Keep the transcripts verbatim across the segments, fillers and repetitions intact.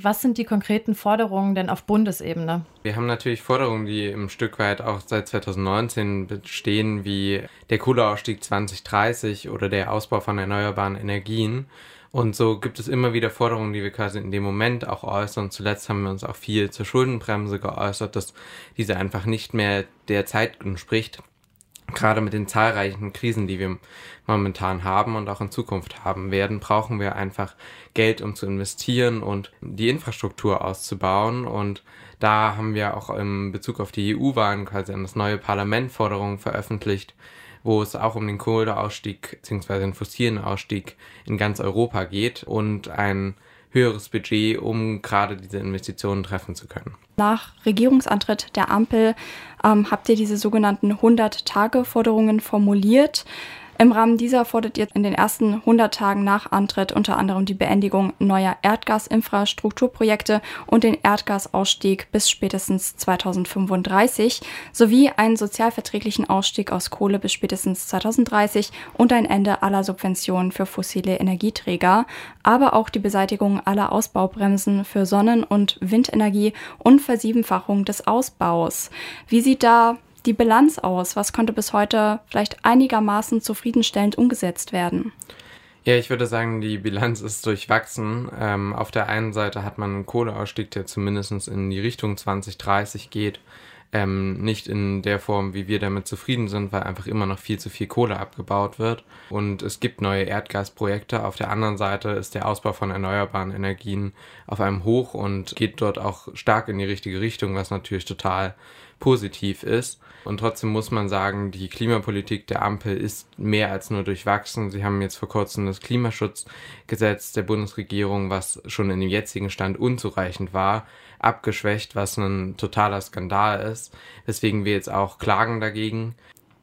Was sind die konkreten Forderungen denn auf Bundesebene? Wir haben natürlich Forderungen, die ein Stück weit auch seit zwanzig neunzehn bestehen, wie der Kohleausstieg zwanzig dreißig oder der Ausbau von erneuerbaren Energien. Und so gibt es immer wieder Forderungen, die wir quasi in dem Moment auch äußern. Zuletzt haben wir uns auch viel zur Schuldenbremse geäußert, dass diese einfach nicht mehr der Zeit entspricht. Gerade mit den zahlreichen Krisen, die wir momentan haben und auch in Zukunft haben werden, brauchen wir einfach Geld, um zu investieren und die Infrastruktur auszubauen. Und da haben wir auch im Bezug auf die E U-Wahlen quasi an das neue Parlament Forderungen veröffentlicht, wo es auch um den Kohleausstieg bzw. den fossilen Ausstieg in ganz Europa geht und ein höheres Budget, um gerade diese Investitionen treffen zu können. Nach Regierungsantritt der Ampel ähm, habt ihr diese sogenannten hundert-Tage-Forderungen formuliert. Im Rahmen dieser fordert ihr in den ersten hundert Tagen nach Antritt unter anderem die Beendigung neuer Erdgasinfrastrukturprojekte und den Erdgasausstieg bis spätestens zweitausendfünfunddreißig sowie einen sozialverträglichen Ausstieg aus Kohle bis spätestens zweitausenddreißig und ein Ende aller Subventionen für fossile Energieträger, aber auch die Beseitigung aller Ausbaubremsen für Sonnen- und Windenergie und Versiebenfachung des Ausbaus. Wie sieht da die Bilanz aus? Was konnte bis heute vielleicht einigermaßen zufriedenstellend umgesetzt werden? Ja, ich würde sagen, die Bilanz ist durchwachsen. Ähm, auf der einen Seite hat man einen Kohleausstieg, der zumindest in die Richtung zwanzig dreißig geht. Ähm, nicht in der Form, wie wir damit zufrieden sind, weil einfach immer noch viel zu viel Kohle abgebaut wird. Und es gibt neue Erdgasprojekte. Auf der anderen Seite ist der Ausbau von erneuerbaren Energien auf einem Hoch und geht dort auch stark in die richtige Richtung, was natürlich total positiv ist. Und trotzdem muss man sagen, die Klimapolitik der Ampel ist mehr als nur durchwachsen. Sie haben jetzt vor kurzem das Klimaschutzgesetz der Bundesregierung, was schon in dem jetzigen Stand unzureichend war, abgeschwächt, was ein totaler Skandal ist, weswegen wir jetzt auch klagen dagegen.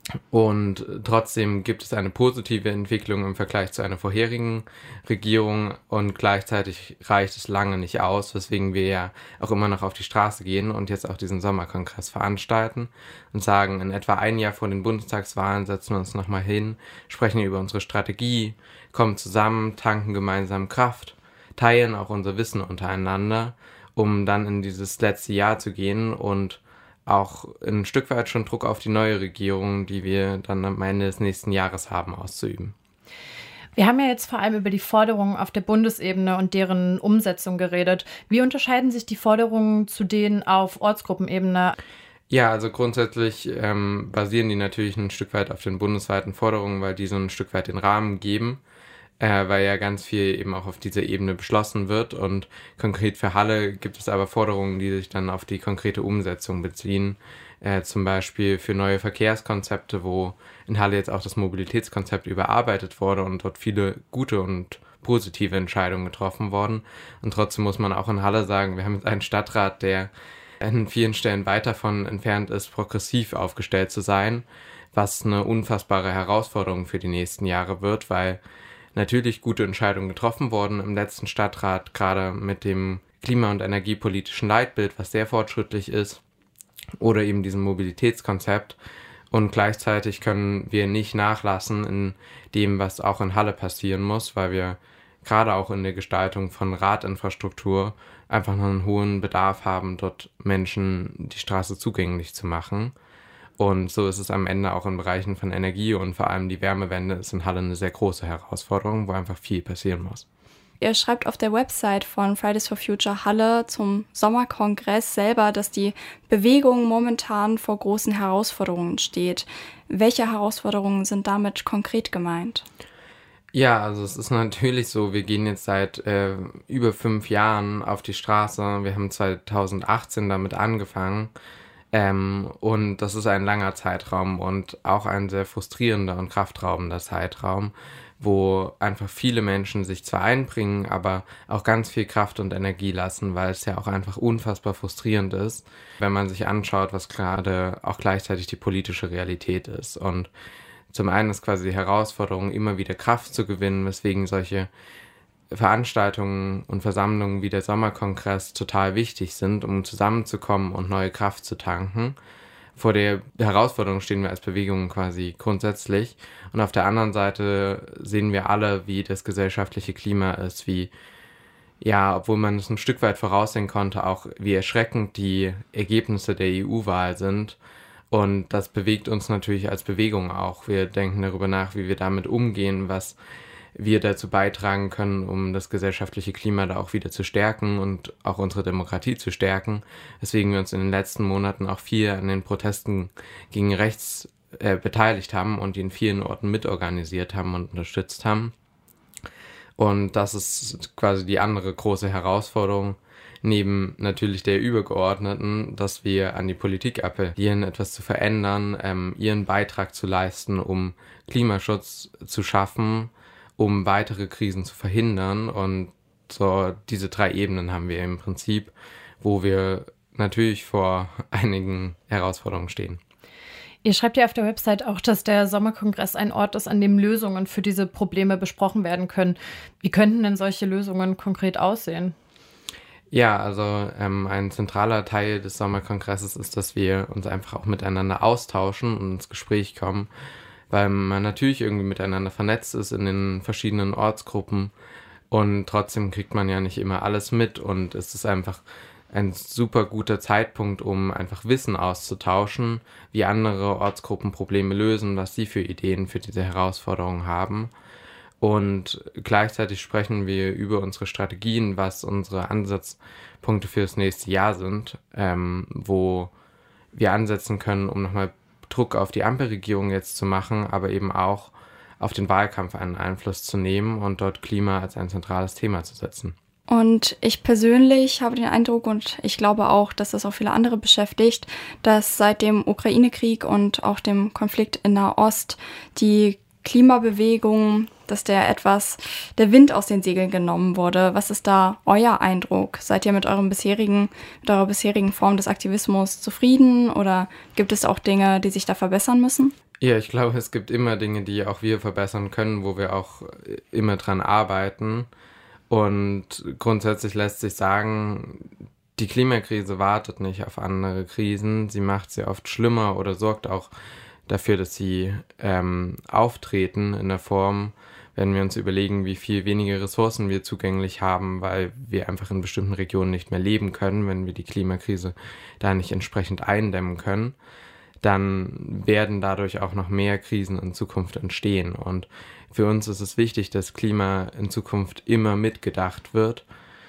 Und trotzdem gibt es eine positive Entwicklung im Vergleich zu einer vorherigen Regierung und gleichzeitig reicht es lange nicht aus, weswegen wir ja auch immer noch auf die Straße gehen und jetzt auch diesen Sommerkongress veranstalten und sagen, in etwa ein Jahr vor den Bundestagswahlen setzen wir uns nochmal hin, sprechen über unsere Strategie, kommen zusammen, tanken gemeinsam Kraft, teilen auch unser Wissen untereinander, um dann in dieses letzte Jahr zu gehen und auch ein Stück weit schon Druck auf die neue Regierung, die wir dann am Ende des nächsten Jahres haben, auszuüben. Wir haben ja jetzt vor allem über die Forderungen auf der Bundesebene und deren Umsetzung geredet. Wie unterscheiden sich die Forderungen zu denen auf Ortsgruppenebene? Ja, also grundsätzlich ähm, basieren die natürlich ein Stück weit auf den bundesweiten Forderungen, weil die so ein Stück weit den Rahmen geben. Äh, weil ja ganz viel eben auch auf dieser Ebene beschlossen wird und konkret für Halle gibt es aber Forderungen, die sich dann auf die konkrete Umsetzung beziehen, äh, zum Beispiel für neue Verkehrskonzepte, wo in Halle jetzt auch das Mobilitätskonzept überarbeitet wurde und dort viele gute und positive Entscheidungen getroffen wurden und trotzdem muss man auch in Halle sagen, wir haben jetzt einen Stadtrat, der an vielen Stellen weit davon entfernt ist, progressiv aufgestellt zu sein, was eine unfassbare Herausforderung für die nächsten Jahre wird, weil natürlich gute Entscheidungen getroffen worden im letzten Stadtrat, gerade mit dem klima- und energiepolitischen Leitbild, was sehr fortschrittlich ist, oder eben diesem Mobilitätskonzept. Und gleichzeitig können wir nicht nachlassen in dem, was auch in Halle passieren muss, weil wir gerade auch in der Gestaltung von Radinfrastruktur einfach noch einen hohen Bedarf haben, dort Menschen die Straße zugänglich zu machen. Und so ist es am Ende auch in Bereichen von Energie und vor allem die Wärmewende ist in Halle eine sehr große Herausforderung, wo einfach viel passieren muss. Ihr schreibt auf der Website von Fridays for Future Halle zum Sommerkongress selber, dass die Bewegung momentan vor großen Herausforderungen steht. Welche Herausforderungen sind damit konkret gemeint? Ja, also es ist natürlich so, wir gehen jetzt seit äh, über fünf Jahren auf die Straße. Wir haben zweitausendachtzehn damit angefangen. Ähm, und das ist ein langer Zeitraum und auch ein sehr frustrierender und kraftraubender Zeitraum, wo einfach viele Menschen sich zwar einbringen, aber auch ganz viel Kraft und Energie lassen, weil es ja auch einfach unfassbar frustrierend ist, wenn man sich anschaut, was gerade auch gleichzeitig die politische Realität ist. Und zum einen ist quasi die Herausforderung, immer wieder Kraft zu gewinnen, weswegen solche Veranstaltungen und Versammlungen wie der Sommerkongress total wichtig sind, um zusammenzukommen und neue Kraft zu tanken. Vor der Herausforderung stehen wir als Bewegung quasi grundsätzlich. Und auf der anderen Seite sehen wir alle, wie das gesellschaftliche Klima ist, wie Ja, obwohl man es ein Stück weit voraussehen konnte, auch wie erschreckend die Ergebnisse der E U-Wahl sind. Und das bewegt uns natürlich als Bewegung auch. Wir denken darüber nach, wie wir damit umgehen, was wir dazu beitragen können, um das gesellschaftliche Klima da auch wieder zu stärken und auch unsere Demokratie zu stärken. Weswegen wir uns in den letzten Monaten auch viel an den Protesten gegen rechts äh, beteiligt haben und die in vielen Orten mitorganisiert haben und unterstützt haben. Und das ist quasi die andere große Herausforderung, neben natürlich der übergeordneten, dass wir an die Politik appellieren, etwas zu verändern, ähm, ihren Beitrag zu leisten, um Klimaschutz zu schaffen, um weitere Krisen zu verhindern. Und so diese drei Ebenen haben wir im Prinzip, wo wir natürlich vor einigen Herausforderungen stehen. Ihr schreibt ja auf der Website auch, dass der Sommerkongress ein Ort ist, an dem Lösungen für diese Probleme besprochen werden können. Wie könnten denn solche Lösungen konkret aussehen? Ja, also ähm, ein zentraler Teil des Sommerkongresses ist, dass wir uns einfach auch miteinander austauschen und ins Gespräch kommen, weil man natürlich irgendwie miteinander vernetzt ist in den verschiedenen Ortsgruppen und trotzdem kriegt man ja nicht immer alles mit und es ist einfach ein super guter Zeitpunkt, um einfach Wissen auszutauschen, wie andere Ortsgruppen Probleme lösen, was sie für Ideen für diese Herausforderungen haben. Und gleichzeitig sprechen wir über unsere Strategien, was unsere Ansatzpunkte für das nächste Jahr sind, ähm, wo wir ansetzen können, um nochmal Druck auf die Ampelregierung jetzt zu machen, aber eben auch auf den Wahlkampf einen Einfluss zu nehmen und dort Klima als ein zentrales Thema zu setzen. Und ich persönlich habe den Eindruck, und ich glaube auch, dass das auch viele andere beschäftigt, dass seit dem Ukraine-Krieg und auch dem Konflikt in Nahost die Klimabewegung, dass der etwas der Wind aus den Segeln genommen wurde. Was ist da euer Eindruck? Seid ihr mit eurem bisherigen, mit eurer bisherigen Form des Aktivismus zufrieden oder gibt es auch Dinge, die sich da verbessern müssen? Ja, ich glaube, es gibt immer Dinge, die auch wir verbessern können, wo wir auch immer dran arbeiten. Und grundsätzlich lässt sich sagen, die Klimakrise wartet nicht auf andere Krisen. Sie macht sie oft schlimmer oder sorgt auch dafür, dass sie ähm, auftreten in der Form, wenn wir uns überlegen, wie viel weniger Ressourcen wir zugänglich haben, weil wir einfach in bestimmten Regionen nicht mehr leben können, wenn wir die Klimakrise da nicht entsprechend eindämmen können, dann werden dadurch auch noch mehr Krisen in Zukunft entstehen. Und für uns ist es wichtig, dass Klima in Zukunft immer mitgedacht wird,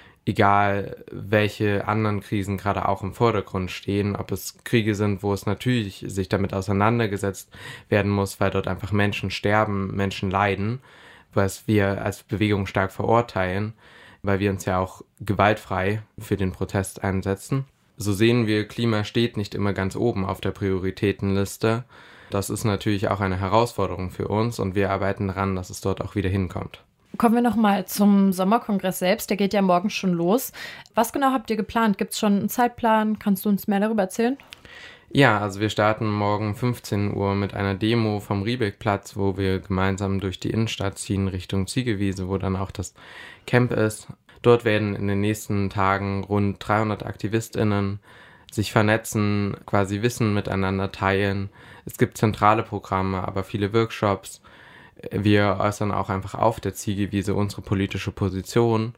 egal welche anderen Krisen gerade auch im Vordergrund stehen, ob es Kriege sind, wo es natürlich sich damit auseinandergesetzt werden muss, weil dort einfach Menschen sterben, Menschen leiden, was wir als Bewegung stark verurteilen, weil wir uns ja auch gewaltfrei für den Protest einsetzen. So sehen wir, Klima steht nicht immer ganz oben auf der Prioritätenliste. Das ist natürlich auch eine Herausforderung für uns und wir arbeiten daran, dass es dort auch wieder hinkommt. Kommen wir nochmal zum Sommerkongress selbst. Der geht ja morgen schon los. Was genau habt ihr geplant? Gibt es schon einen Zeitplan? Kannst du uns mehr darüber erzählen? Ja, also wir starten morgen fünfzehn Uhr mit einer Demo vom Riebeckplatz, wo wir gemeinsam durch die Innenstadt ziehen Richtung Ziegelwiese, wo dann auch das Camp ist. Dort werden in den nächsten Tagen rund dreihundert AktivistInnen sich vernetzen, quasi Wissen miteinander teilen. Es gibt zentrale Programme, aber viele Workshops. Wir äußern auch einfach auf der Ziegelwiese unsere politische Position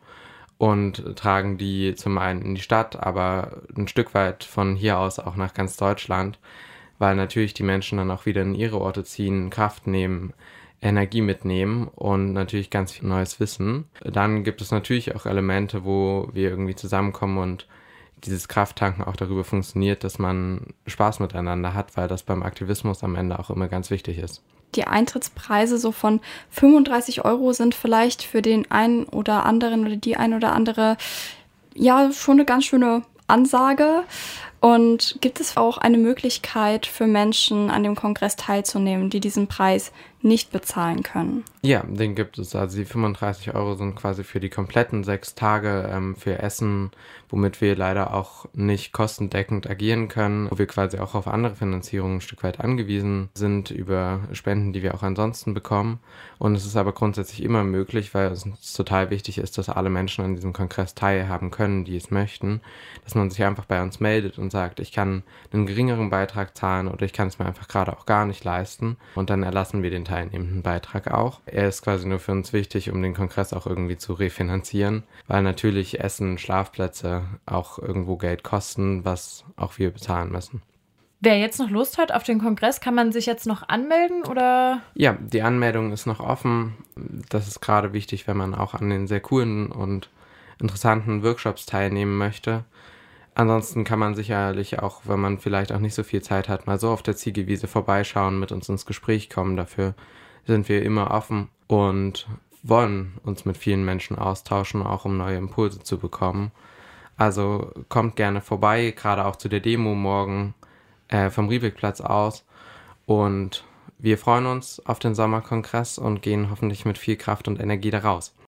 und tragen die zum einen in die Stadt, aber ein Stück weit von hier aus auch nach ganz Deutschland, weil natürlich die Menschen dann auch wieder in ihre Orte ziehen, Kraft nehmen, Energie mitnehmen und natürlich ganz viel neues Wissen. Dann gibt es natürlich auch Elemente, wo wir irgendwie zusammenkommen und dieses Krafttanken auch darüber funktioniert, dass man Spaß miteinander hat, weil das beim Aktivismus am Ende auch immer ganz wichtig ist. Die Eintrittspreise so von fünfunddreißig Euro sind vielleicht für den einen oder anderen oder die ein oder andere ja schon eine ganz schöne Ansage. Und gibt es auch eine Möglichkeit für Menschen, an dem Kongress teilzunehmen, die diesen Preis nicht bezahlen können? Ja, den gibt es. Also die fünfunddreißig Euro sind quasi für die kompletten sechs Tage ähm, für Essen, womit wir leider auch nicht kostendeckend agieren können, wo wir quasi auch auf andere Finanzierungen ein Stück weit angewiesen sind über Spenden, die wir auch ansonsten bekommen. Und es ist aber grundsätzlich immer möglich, weil es uns total wichtig ist, dass alle Menschen an diesem Kongress teilhaben können, die es möchten, dass man sich einfach bei uns meldet und sagt, ich kann einen geringeren Beitrag zahlen oder ich kann es mir einfach gerade auch gar nicht leisten und dann erlassen wir den teilnehmenden Beitrag auch. Er ist quasi nur für uns wichtig, um den Kongress auch irgendwie zu refinanzieren, weil natürlich Essen, Schlafplätze auch irgendwo Geld kosten, was auch wir bezahlen müssen. Wer jetzt noch Lust hat auf den Kongress, kann man sich jetzt noch anmelden, oder? Ja, die Anmeldung ist noch offen. Das ist gerade wichtig, wenn man auch an den sehr coolen und interessanten Workshops teilnehmen möchte. Ansonsten kann man sicherlich auch, wenn man vielleicht auch nicht so viel Zeit hat, mal so auf der Ziegelwiese vorbeischauen, mit uns ins Gespräch kommen. Dafür sind wir immer offen und wollen uns mit vielen Menschen austauschen, auch um neue Impulse zu bekommen. Also kommt gerne vorbei, gerade auch zu der Demo morgen äh, vom Riebeckplatz aus. Und wir freuen uns auf den Sommerkongress und gehen hoffentlich mit viel Kraft und Energie da raus.